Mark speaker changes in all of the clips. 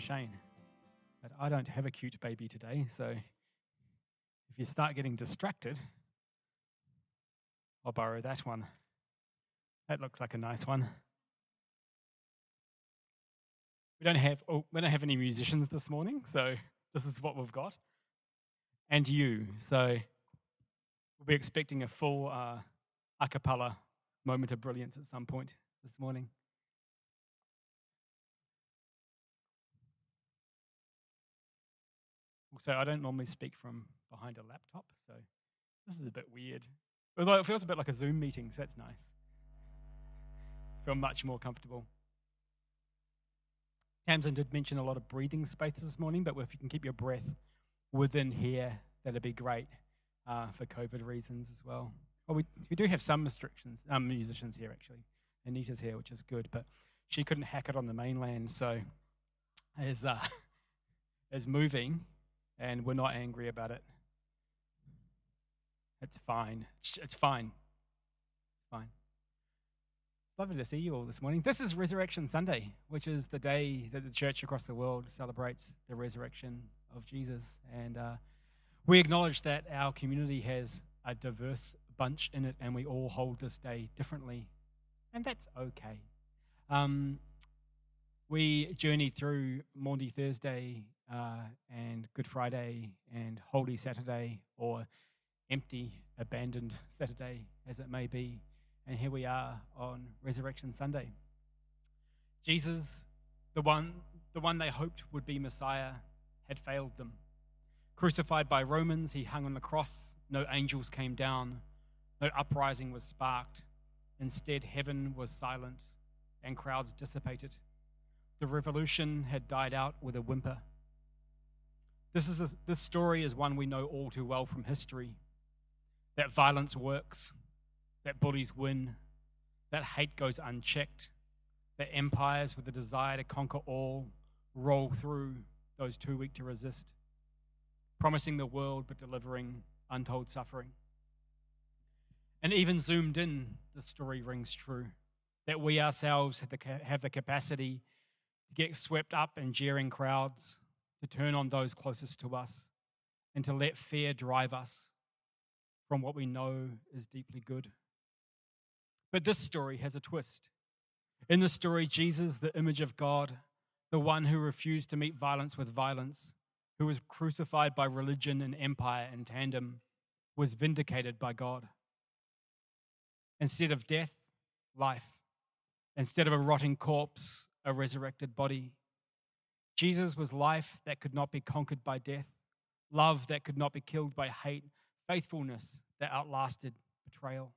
Speaker 1: Shane. But I don't have a cute baby today, so if you start getting distracted, I'll borrow that one. That looks like a nice one. We don't have any musicians this morning, so this is what we've got. And you, so we'll be expecting a full a cappella moment of brilliance at some point this morning. Also, I don't normally speak from behind a laptop, so this is a bit weird. Although it feels a bit like a Zoom meeting, so that's nice. Feel much more comfortable. Tamsin did mention a lot of breathing space this morning, but if you can keep your breath within here, that'd be great for COVID reasons as well. Well, we do have some restrictions, musicians here actually. Anita's here, which is good, but she couldn't hack it on the mainland, so is moving, and we're not angry about it. It's fine. It's fine. It's fine. Lovely to see you all this morning. This is Resurrection Sunday, which is the day that the church across the world celebrates the resurrection of Jesus. And we acknowledge that our community has a diverse bunch in it, and we all hold this day differently. And that's okay. We journey through Maundy Thursday and Good Friday and Holy Saturday, or empty, abandoned Saturday, as it may be. And here we are on Resurrection Sunday. Jesus, the one they hoped would be Messiah, had failed them. Crucified by Romans, he hung on the cross. No angels came down. No uprising was sparked. Instead, heaven was silent and crowds dissipated. The revolution had died out with a whimper. This story is one we know all too well from history. That violence works, that bullies win, that hate goes unchecked, that empires with the desire to conquer all roll through those too weak to resist, promising the world but delivering untold suffering. And even zoomed in, the story rings true, that we ourselves have the capacity to get swept up in jeering crowds, to turn on those closest to us, and to let fear drive us from what we know is deeply good. But this story has a twist. In the story, Jesus, the image of God, the one who refused to meet violence with violence, who was crucified by religion and empire in tandem, was vindicated by God. Instead of death, life. Instead of a rotting corpse, a resurrected body. Jesus was life that could not be conquered by death, love that could not be killed by hate, faithfulness that outlasted betrayal.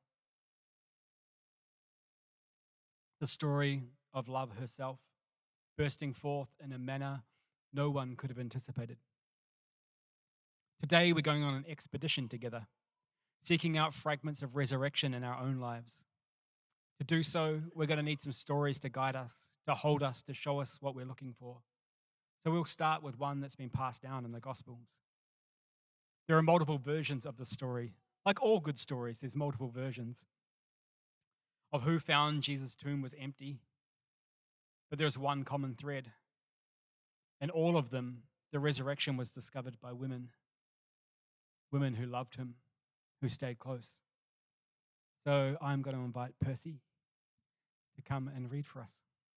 Speaker 1: The story of love herself, bursting forth in a manner no one could have anticipated. Today we're going on an expedition together, seeking out fragments of resurrection in our own lives. To do so, we're going to need some stories to guide us, to hold us, to show us what we're looking for. So we'll start with one that's been passed down in the Gospels. There are multiple versions of the story. Like all good stories, there's multiple versions of who found Jesus' tomb was empty. But there's one common thread. In all of them, the resurrection was discovered by women. Women who loved him, who stayed close. So I'm going to invite Percy to come and read for us.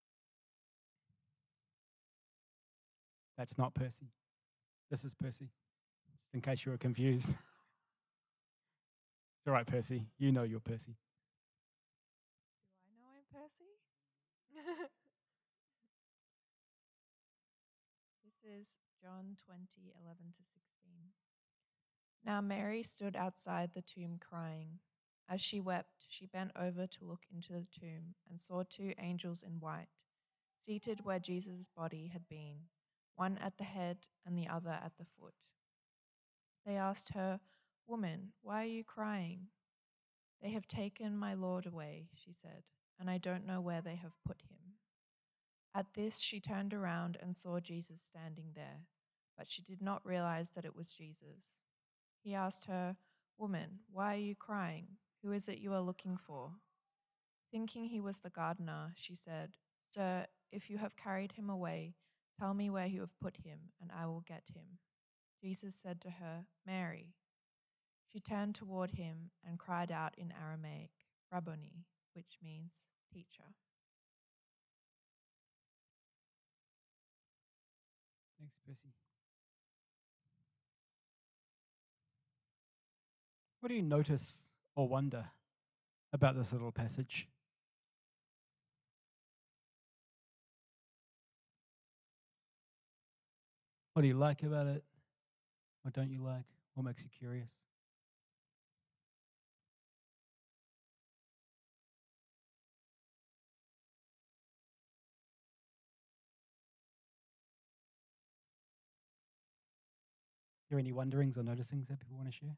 Speaker 1: That's not Percy. This is Percy, just in case you were confused. It's all right, Percy. You know you're Percy.
Speaker 2: Do I know I'm Percy? This is John 20:11 to 16. Now Mary stood outside the tomb crying. As she wept, she bent over to look into the tomb and saw two angels in white, seated where Jesus' body had been, one at the head and the other at the foot. They asked her, "Woman, why are you crying?" "They have taken my Lord away," she said, "and I don't know where they have put him." At this, she turned around and saw Jesus standing there, but she did not realize that it was Jesus. He asked her, "Woman, why are you crying? Who is it you are looking for?" Thinking he was the gardener, she said, "Sir, if you have carried him away, Tell me where you have put him, and I will get him." Jesus said to her, "Mary." She turned toward him and cried out in Aramaic, "Rabboni," which means teacher.
Speaker 1: Thanks, Percy. What do you notice or wonder about this little passage? What do you like about it? What don't you like? What makes you curious? Are there any wonderings or noticings that people want to share?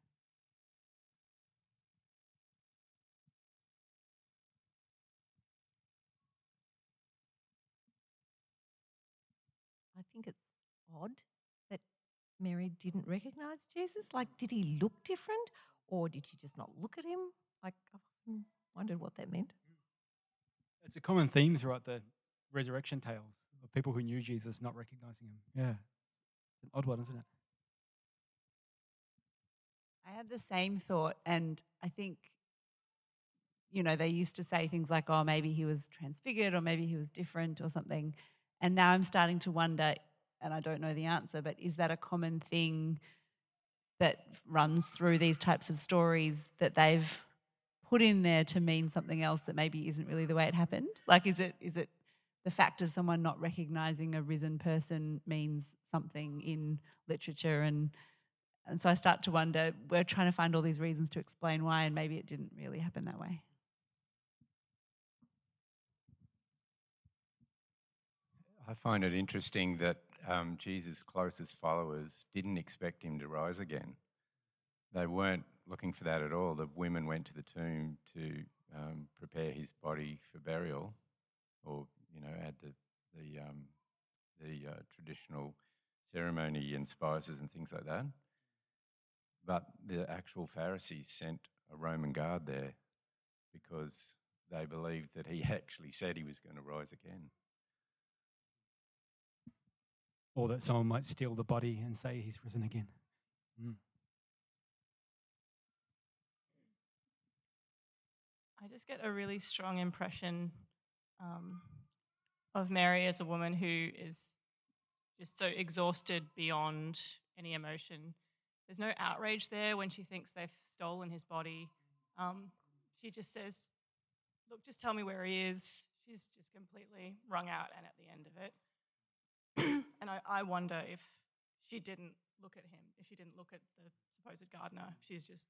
Speaker 3: I think it's odd that Mary didn't recognize Jesus. Like, did he look different or did she just not look at him? Like, I've often wondered what that meant.
Speaker 1: It's a common theme throughout the resurrection tales of people who knew Jesus not recognizing him. Yeah. It's an odd one, isn't it?
Speaker 4: I had the same thought, and I think, they used to say things like, oh, maybe he was transfigured or maybe he was different or something. And now I'm starting to wonder, and I don't know the answer, but is that a common thing that runs through these types of stories that they've put in there to mean something else that maybe isn't really the way it happened? Like, is it the fact of someone not recognizing a risen person means something in literature? And so I start to wonder, we're trying to find all these reasons to explain why, and maybe it didn't really happen that way.
Speaker 5: I find it interesting that Jesus' closest followers didn't expect him to rise again. They weren't looking for that at all. The women went to the tomb to prepare his body for burial, or add the traditional ceremony and spices and things like that. But the actual Pharisees sent a Roman guard there because they believed that he actually said he was going to rise again.
Speaker 1: Or that someone might steal the body and say he's risen again.
Speaker 6: I just get a really strong impression of Mary as a woman who is just so exhausted beyond any emotion. There's no outrage there when she thinks they've stolen his body. She just says, look, just tell me where he is. She's just completely wrung out and at the end of it. And I wonder if she didn't look at him, if she didn't look at the supposed gardener, she's just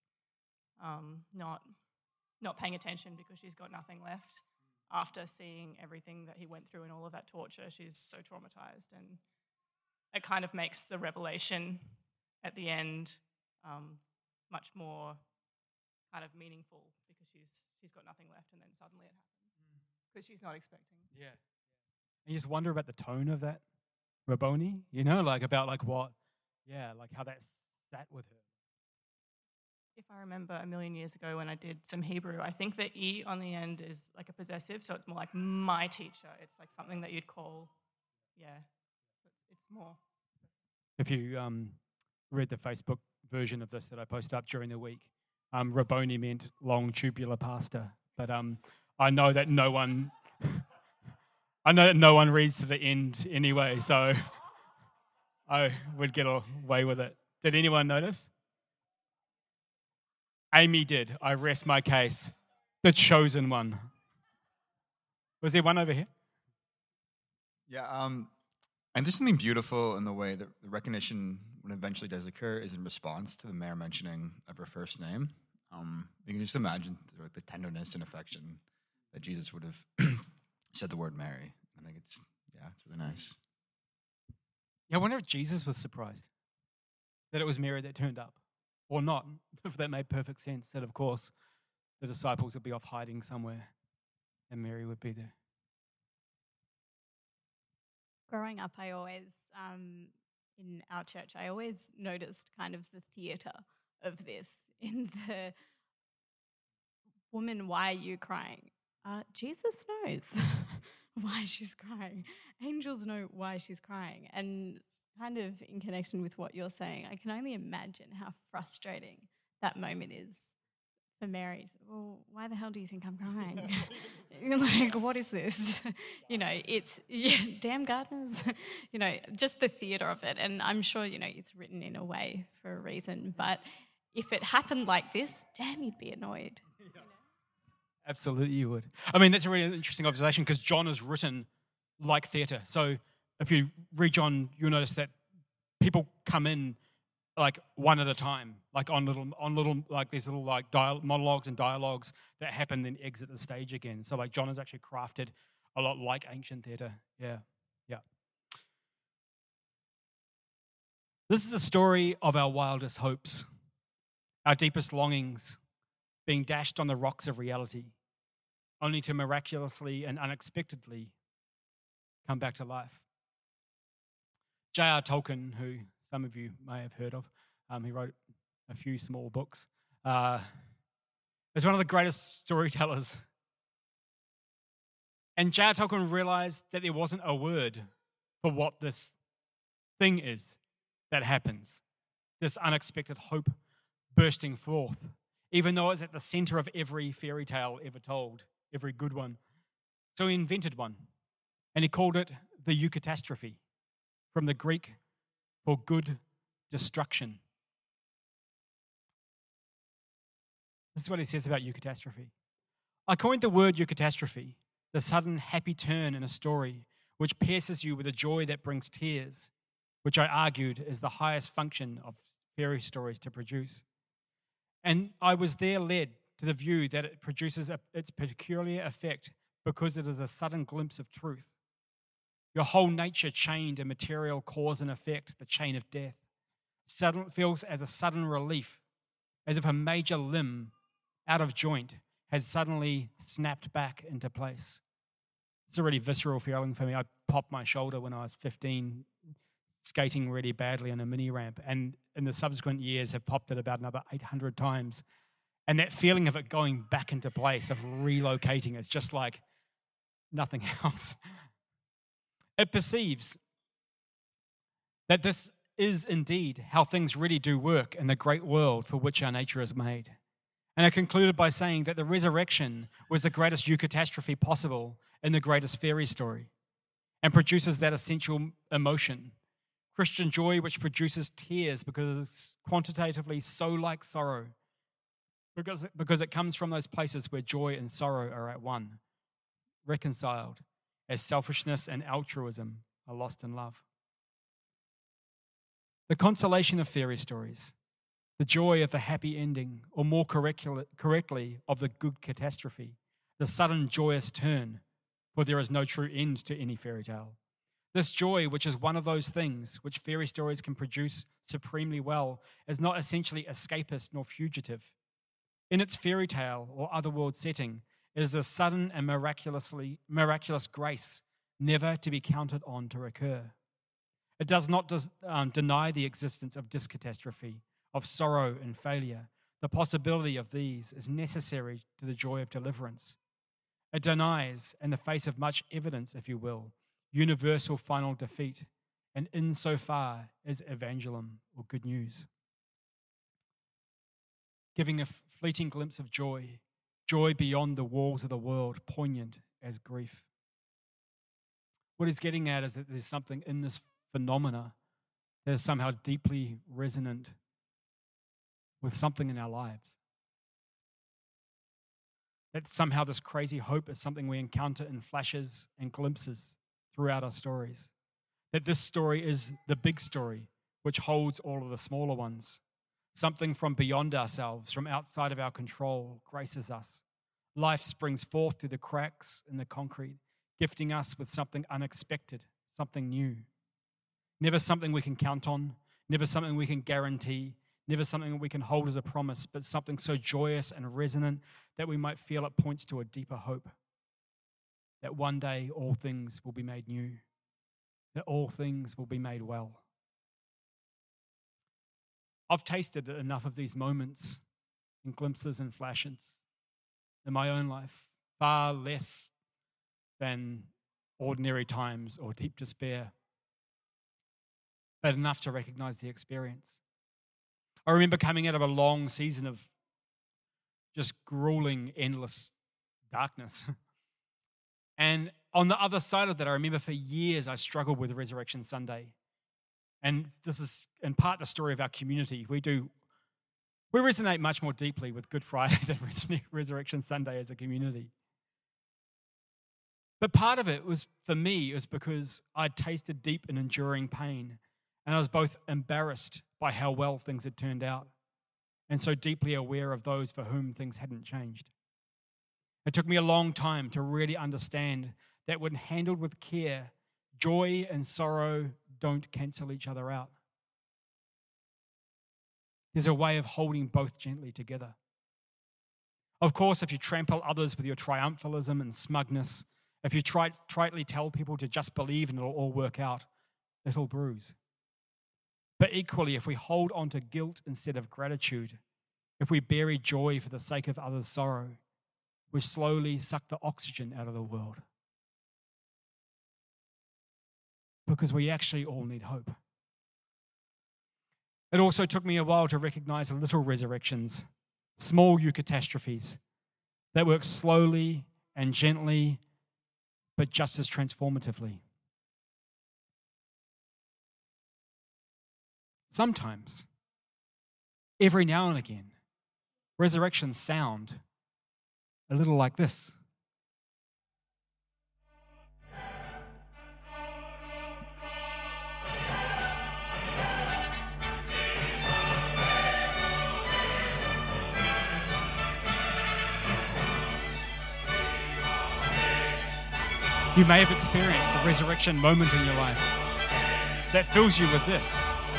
Speaker 6: not paying attention because she's got nothing left. After seeing everything that he went through and all of that torture, she's so traumatized, and it kind of makes the revelation at the end much more kind of meaningful because she's got nothing left, and then suddenly it happens because she's not expecting.
Speaker 1: Yeah. And you just wonder about the tone of that Rabboni, about what, how that sat with her.
Speaker 6: If I remember a million years ago when I did some Hebrew, I think the E on the end is like a possessive, so it's more like my teacher. It's like something that you'd call, it's more.
Speaker 1: If you read the Facebook version of this that I posted up during the week, Rabboni meant long tubular pasta, but I know that no one reads to the end anyway, so I would get away with it. Did anyone notice? Amy did. I rest my case. The chosen one. Was there one over here?
Speaker 7: Yeah, and there's something beautiful in the way that the recognition, when it eventually does occur, is in response to the Mary mentioning of her first name. You can just imagine the tenderness and affection that Jesus would have said the word Mary. I think it's really nice.
Speaker 1: Yeah, I wonder if Jesus was surprised that it was Mary that turned up, or not, if that made perfect sense, that of course the disciples would be off hiding somewhere and Mary would be there.
Speaker 8: Growing up, I always, in our church, I always noticed kind of the theatre of this in the woman, why are you crying? Jesus knows. why she's crying. Angels know why she's crying. And kind of in connection with what you're saying, I can only imagine how frustrating that moment is for Mary. Well, why the hell do you think I'm crying? You're like, what is this? It's damn gardeners. Just the theatre of it. And I'm sure, it's written in a way for a reason. But if it happened like this, damn, you'd be annoyed.
Speaker 1: Absolutely, you would. I mean, that's a really interesting observation because John is written like theatre. So if you read John, you'll notice that people come in like one at a time, like on little like these little like monologues and dialogues that happen, then exit the stage again. So like John is actually crafted a lot like ancient theatre. Yeah. This is a story of our wildest hopes, our deepest longings being dashed on the rocks of reality, only to miraculously and unexpectedly come back to life. J.R. Tolkien, who some of you may have heard of, he wrote a few small books, is one of the greatest storytellers. And J.R. Tolkien realized that there wasn't a word for what this thing is that happens, this unexpected hope bursting forth, even though it's at the center of every fairy tale ever told, every good one. So he invented one, and he called it the eucatastrophe, from the Greek for good destruction. This is what he says about eucatastrophe. I coined the word eucatastrophe, the sudden happy turn in a story which pierces you with a joy that brings tears, which I argued is the highest function of fairy stories to produce. And I was there led to the view that it produces its peculiar effect because it is a sudden glimpse of truth. Your whole nature chained in material cause and effect, the chain of death, feels as a sudden relief, as if a major limb out of joint has suddenly snapped back into place. It's a really visceral feeling for me. I popped my shoulder when I was 15, skating really badly on a mini ramp, and in the subsequent years have popped it about another 800 times. And that feeling of it going back into place, of relocating, is just like nothing else. It perceives that this is indeed how things really do work in the great world for which our nature is made. And I concluded by saying that the resurrection was the greatest eucatastrophe possible in the greatest fairy story, and produces that essential emotion, Christian joy, which produces tears because it's quantitatively so like sorrow, because it comes from those places where joy and sorrow are at one, reconciled, as selfishness and altruism are lost in love. The consolation of fairy stories, the joy of the happy ending, or more correctly, of the good catastrophe, the sudden joyous turn, for there is no true end to any fairy tale. This joy, which is one of those things which fairy stories can produce supremely well, is not essentially escapist nor fugitive. In its fairy tale or otherworld setting, it is a sudden and miraculous grace, never to be counted on to recur. It does not deny the existence of discatastrophe, of sorrow and failure. The possibility of these is necessary to the joy of deliverance. It denies, in the face of much evidence, if you will, universal final defeat, and insofar as evangelum or good news. Giving a fleeting glimpse of joy beyond the walls of the world, poignant as grief. What he's getting at is that there's something in this phenomena that is somehow deeply resonant with something in our lives. That somehow this crazy hope is something we encounter in flashes and glimpses throughout our stories. That this story is the big story, which holds all of the smaller ones. Something from beyond ourselves, from outside of our control, graces us. Life springs forth through the cracks in the concrete, gifting us with something unexpected, something new. Never something we can count on, never something we can guarantee, never something we can hold as a promise, but something so joyous and resonant that we might feel it points to a deeper hope. That one day all things will be made new, that all things will be made well. I've tasted enough of these moments and glimpses and flashes in my own life, far less than ordinary times or deep despair, but enough to recognize the experience. I remember coming out of a long season of just grueling, endless darkness. And on the other side of that, I remember for years I struggled with Resurrection Sunday. And this is in part the story of our community. We resonate much more deeply with Good Friday than Resurrection Sunday as a community. But part of it was, for me, it was because I'd tasted deep and enduring pain. And I was both embarrassed by how well things had turned out and so deeply aware of those for whom things hadn't changed. It took me a long time to really understand that when handled with care, joy and sorrow don't cancel each other out. There's a way of holding both gently together. Of course, if you trample others with your triumphalism and smugness, if you tritely tell people to just believe and it'll all work out, it'll bruise. But equally, if we hold on to guilt instead of gratitude, if we bury joy for the sake of others' sorrow, we slowly suck the oxygen out of the world. Because we actually all need hope. It also took me a while to recognize little resurrections, small eucatastrophes that work slowly and gently, but just as transformatively. Sometimes, every now and again, resurrections sound a little like this. You may have experienced a resurrection moment in your life that fills you with this.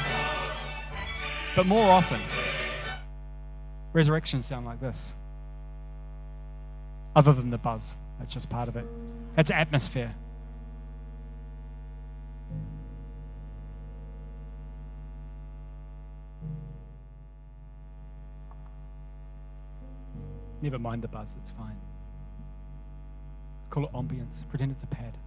Speaker 1: But more often, resurrections sound like this. Other than the buzz, that's just part of it. That's atmosphere. Never mind the buzz, it's fine. Let's call it ambience. Pretend it's a pad.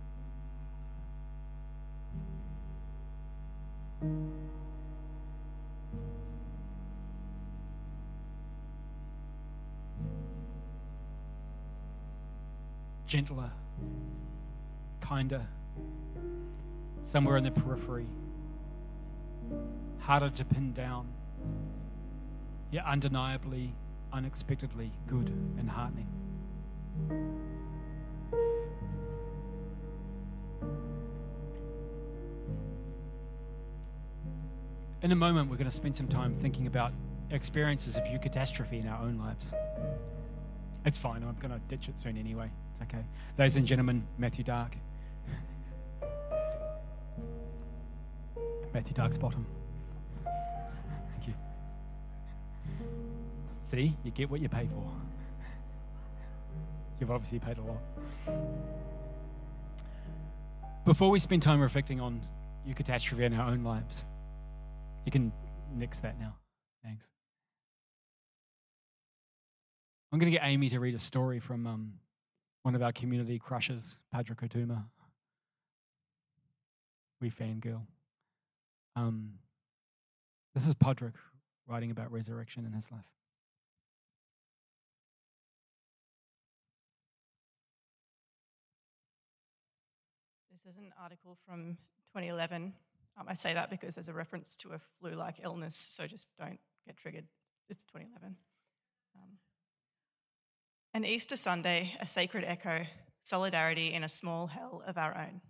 Speaker 1: Gentler, kinder, somewhere in the periphery, harder to pin down, yet undeniably, unexpectedly good and heartening. In a moment, we're going to spend some time thinking about experiences of eucatastrophe in our own lives. It's fine, I'm going to ditch it soon anyway. It's okay. Ladies and gentlemen, Matthew Dark. Matthew Dark's bottom. Thank you. See, you get what you pay for. You've obviously paid a lot. Before we spend time reflecting on eucatastrophe in our own lives, you can nix that now. Thanks. I'm going to get Amy to read a story from one of our community crushes, Padraig Otuma. We fangirl. This is Padraig writing about resurrection in his life.
Speaker 6: This is an article from 2011. I say that because there's a reference to a flu-like illness, so just don't get triggered. It's 2011. An Easter Sunday, a sacred echo, solidarity in a small hell of our own.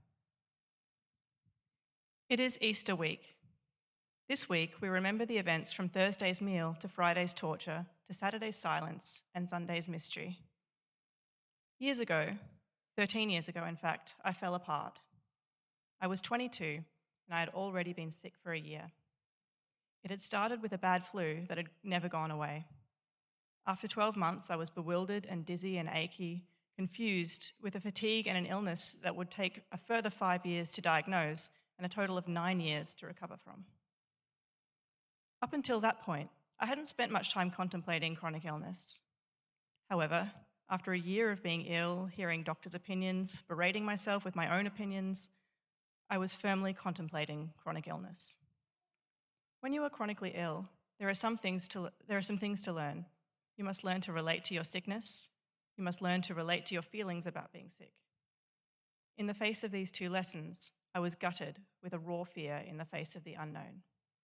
Speaker 6: It is Easter week. This week, we remember the events from Thursday's meal to Friday's torture to Saturday's silence and Sunday's mystery. Years ago, 13 years ago in fact, I fell apart. I was 22 and I had already been sick for a year. It had started with a bad flu that had never gone away. After 12 months, I was bewildered and dizzy and achy, confused, with a fatigue and an illness that would take a further 5 years to diagnose and a total of 9 years to recover from. Up until that point, I hadn't spent much time contemplating chronic illness. However, After a year of being ill, hearing doctors' opinions, berating myself with my own opinions, I was firmly contemplating chronic illness. When you are chronically ill, there are some things to learn. You must learn to relate to your sickness. You must learn to relate to your feelings about being sick. In the face of these two lessons, I was gutted with a raw fear in the face of the unknown.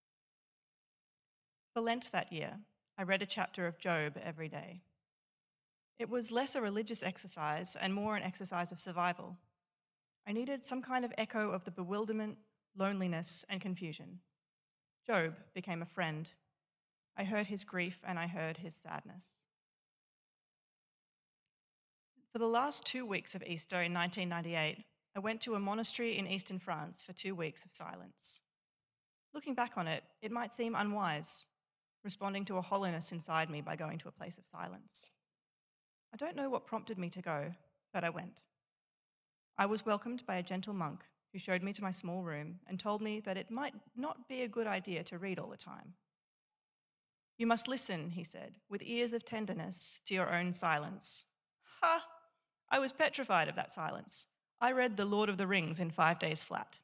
Speaker 6: For Lent that year, I read a chapter of Job every day. It was less a religious exercise and more an exercise of survival. I needed some kind of echo of the bewilderment, loneliness, and confusion. Job became a friend. I heard his grief and I heard his sadness. For the last 2 weeks of Easter in 1998, I went to a monastery in eastern France for 2 weeks of silence. Looking back on it, it might seem unwise, responding to a hollowness inside me by going to a place of silence. I don't know what prompted me to go, but I went. I was welcomed by a gentle monk who showed me to my small room and told me that it might not be a good idea to read all the time. You must listen, he said, with ears of tenderness to your own silence. Ha! I was petrified of that silence. I read The Lord of the Rings in 5 days flat.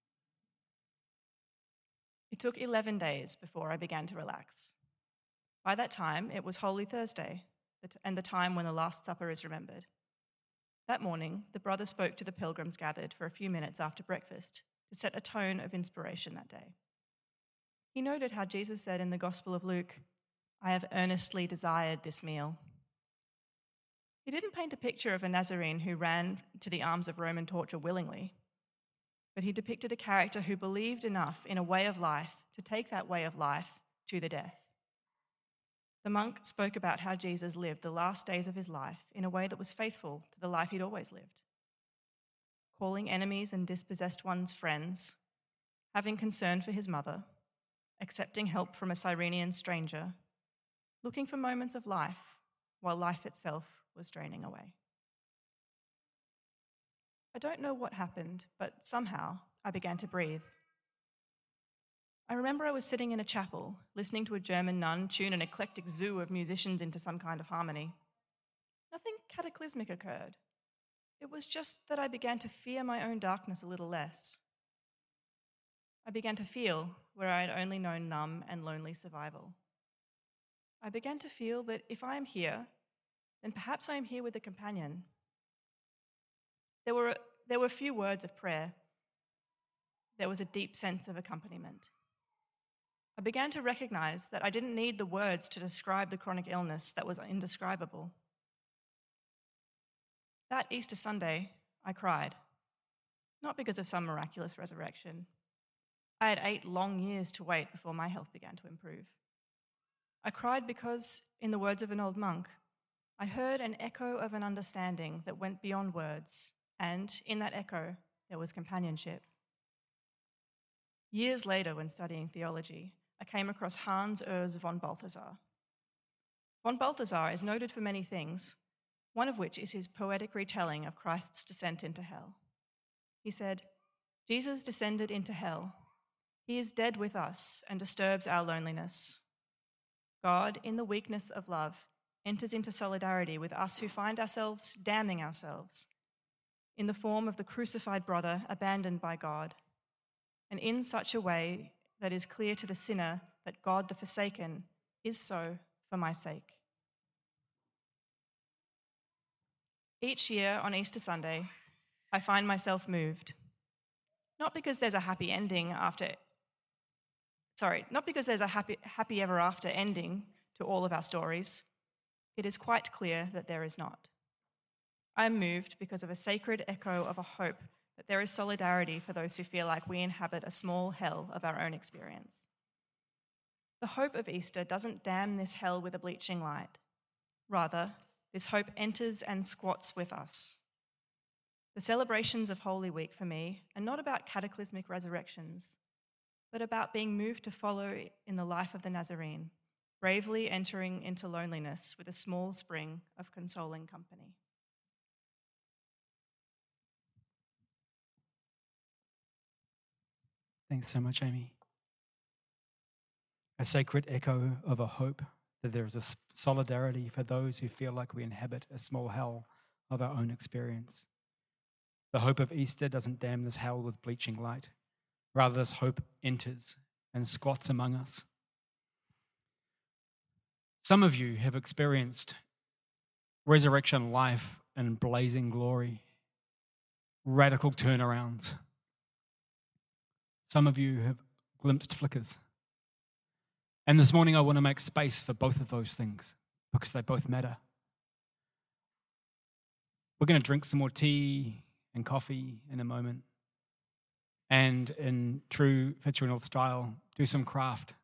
Speaker 6: It took 11 days before I began to relax. By that time, it was Holy Thursday, and the time when the Last Supper is remembered. That morning, the brother spoke to the pilgrims gathered for a few minutes after breakfast to set a tone of inspiration that day. He noted how Jesus said in the Gospel of Luke, "I have earnestly desired this meal." He didn't paint a picture of a Nazarene who ran to the arms of Roman torture willingly, but he depicted a character who believed enough in a way of life to take that way of life to the death. The monk spoke about how Jesus lived the last days of his life in a way that was faithful to the life he'd always lived. Calling enemies and dispossessed ones friends, having concern for his mother, accepting help from a Cyrenian stranger, looking for moments of life while life itself was draining away. I don't know what happened, but somehow I began to breathe. I remember I was sitting in a chapel, listening to a German nun tune an eclectic zoo of musicians into some kind of harmony. Nothing cataclysmic occurred. It was just that I began to fear my own darkness a little less. I began to feel where I had only known numb and lonely survival. I began to feel that if I am here, then perhaps I am here with a companion. There were few words of prayer. There was a deep sense of accompaniment. I began to recognize that I didn't need the words to describe the chronic illness that was indescribable. That Easter Sunday, I cried, not because of some miraculous resurrection. I had 8 long years to wait before my health began to improve. I cried because, in the words of an old monk, I heard an echo of an understanding that went beyond words, and in that echo, there was companionship. Years later, when studying theology, I came across Hans Urs von Balthasar. Von Balthasar is noted for many things, one of which is his poetic retelling of Christ's descent into hell. He said, "Jesus descended into hell. He is dead with us and disturbs our loneliness. God, in the weakness of love, enters into solidarity with us who find ourselves damning ourselves, in the form of the crucified brother abandoned by God, and in such a way that is clear to the sinner that God the forsaken is so for my sake." Each year on Easter Sunday, I find myself moved. Not because there's a happy ever after ending to all of our stories. It is quite clear that there is not. I am moved because of a sacred echo of a hope that there is solidarity for those who feel like we inhabit a small hell of our own experience. The hope of Easter doesn't damn this hell with a bleaching light. Rather, this hope enters and squats with us. The celebrations of Holy Week for me are not about cataclysmic resurrections, but about being moved to follow in the life of the Nazarene, bravely entering into loneliness with a small spring of consoling company.
Speaker 1: Thanks so much, Amy. A sacred echo of a hope that there is a solidarity for those who feel like we inhabit a small hell of our own experience. The hope of Easter doesn't dam this hell with bleaching light. Rather, this hope enters and squats among us. Some of you have experienced resurrection life in blazing glory, radical turnarounds. Some of you have glimpsed flickers. And this morning I want to make space for both of those things because they both matter. We're going to drink some more tea and coffee in a moment. And in true Fitzgerald style, do some craft.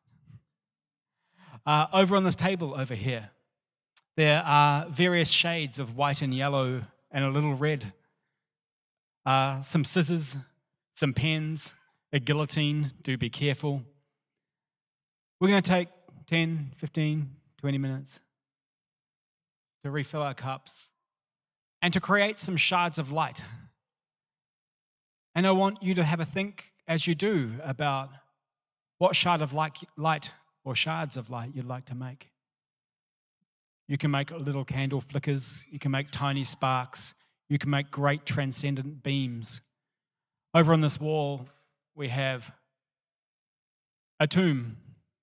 Speaker 1: Over on this table over here, there are various shades of white and yellow and a little red. Some scissors, some pens, a guillotine. Do be careful. We're going to take 10, 15, 20 minutes to refill our cups and to create some shards of light. And I want you to have a think as you do about what shard of light or shards of light you'd like to make. You can make little candle flickers. You can make tiny sparks. You can make great transcendent beams. Over on this wall, we have a tomb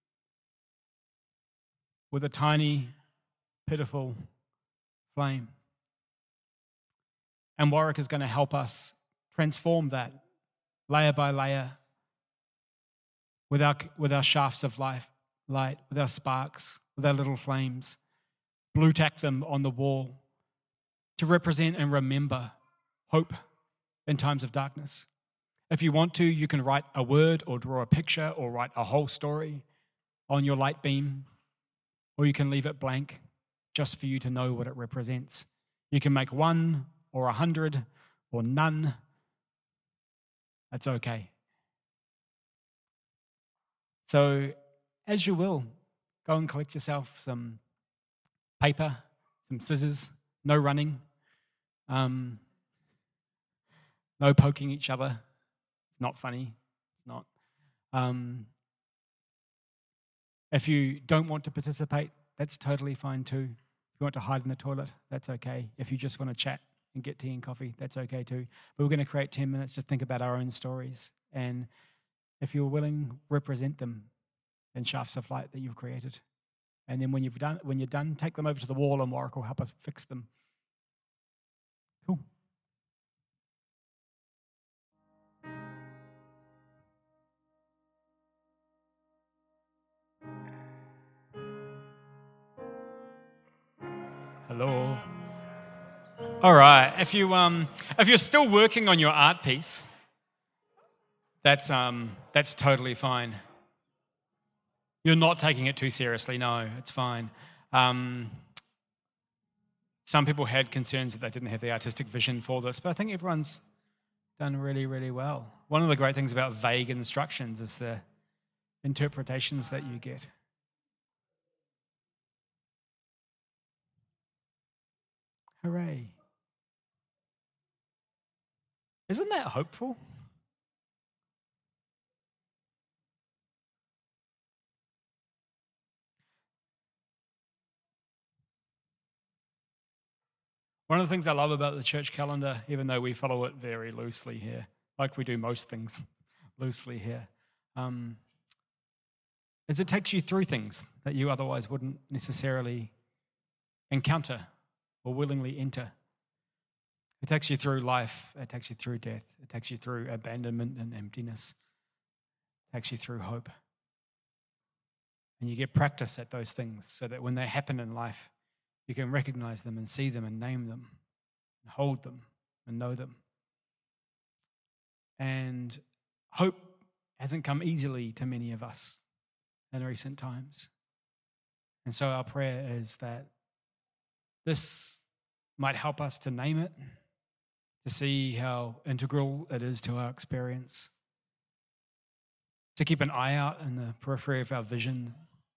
Speaker 1: with a tiny, pitiful flame. And Warwick is going to help us transform that layer by layer with our shafts of light, with our sparks, with our little flames. Blue tack them on the wall to represent and remember hope in times of darkness. If you want to, you can write a word or draw a picture or write a whole story on your light beam, or you can leave it blank just for you to know what it represents. You can make 1 or 100 or none. That's okay. So, as you will, go and collect yourself some paper, some scissors, no running, no poking each other. It's not funny. It's not. If you don't want to participate, that's totally fine too. If you want to hide in the toilet, that's okay. If you just want to chat and get tea and coffee, that's okay too. But we're going to create 10 minutes to think about our own stories. And if you're willing, represent them in shafts of light that you've created. And then when you're done, take them over to the wall and Warwick will help us fix them. Cool. Hello. All right. If you're still working on your art piece, that's totally fine. You're not taking it too seriously. No, it's fine. Some people had concerns that they didn't have the artistic vision for this, but I think everyone's done really, really well. One of the great things about vague instructions is the interpretations that you get. Hooray. Isn't that hopeful? One of the things I love about the church calendar, even though we follow it very loosely here, like we do most things loosely here, is it takes you through things that you otherwise wouldn't necessarily encounter or willingly enter. It takes you through life, it takes you through death, it takes you through abandonment and emptiness, it takes you through hope. And you get practice at those things so that when they happen in life, you can recognize them and see them and name them, and hold them and know them. And hope hasn't come easily to many of us in recent times. And so our prayer is that this might help us to name it, to see how integral it is to our experience, to keep an eye out in the periphery of our vision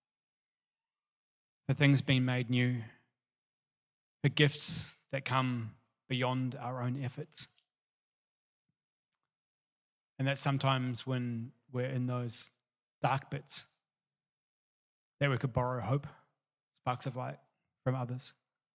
Speaker 1: for things being made new, for gifts that come beyond our own efforts. And that sometimes when we're in those dark bits, that we could borrow hope, sparks of light from others.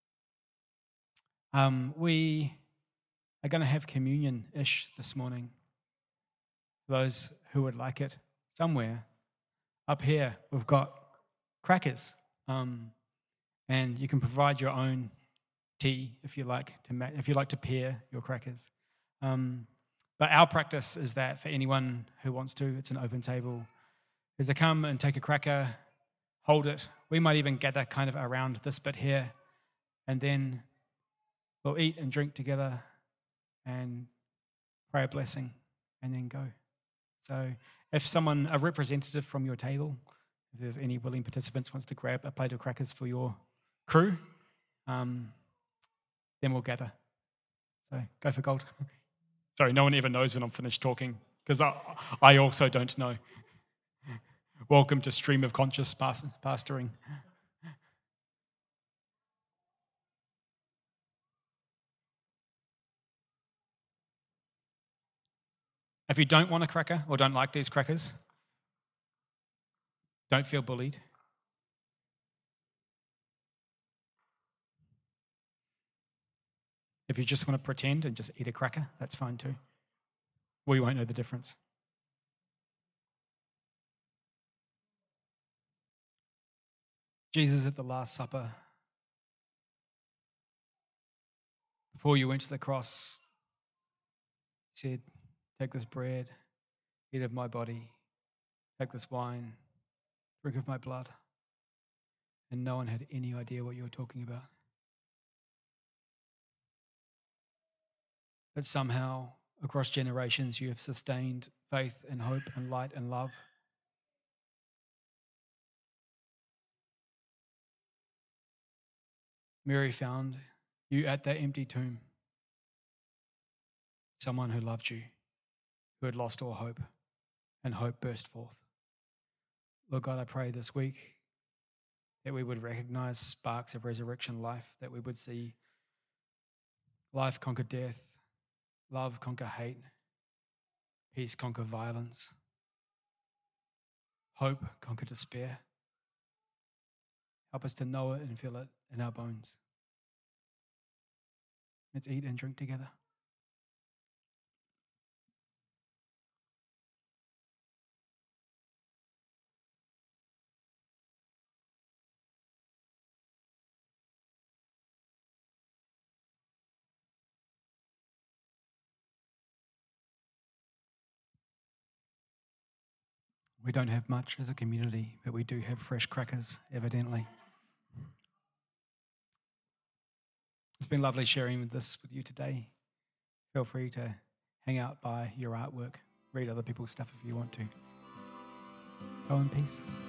Speaker 1: We are going to have communion-ish this morning. For those who would like it, somewhere up here we've got crackers, and you can provide your own tea if you like to pair your crackers. But our practice is that for anyone who wants to, it's an open table, is to come and take a cracker, hold it. We might even gather kind of around this bit here, and then we'll eat and drink together and pray a blessing and then go. So if a representative from your table, if there's any willing participants wants to grab a plate of crackers for your crew, then we'll gather. So go for gold. Sorry, no one ever knows when I'm finished talking because I also don't know. Welcome to Stream of Conscious Pastoring. If you don't want a cracker or don't like these crackers, don't feel bullied. If you just want to pretend and just eat a cracker, that's fine too. We won't know the difference. Jesus at the Last Supper, before you went to the cross, said, "Take this bread, eat of my body, take this wine, drink of my blood." And no one had any idea what you were talking about. But somehow, across generations, you have sustained faith and hope and light and love. Mary found you at that empty tomb, someone who loved you, who had lost all hope, and hope burst forth. Lord God, I pray this week that we would recognize sparks of resurrection life, that we would see life conquer death, love conquer hate, peace conquer violence, hope conquer despair. Help us to know it and feel it in our bones. Let's eat and drink together. We don't have much as a community, but we do have fresh crackers, evidently. It's been lovely sharing this with you today. Feel free to hang out by your artwork, read other people's stuff if you want to. Go in peace.